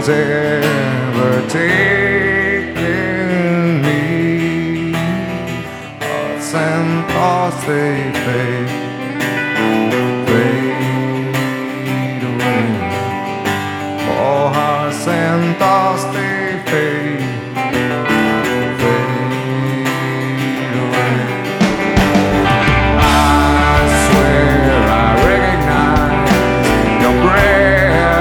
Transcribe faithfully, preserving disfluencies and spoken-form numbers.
one's ever taken me. Thoughts and thoughts they fade.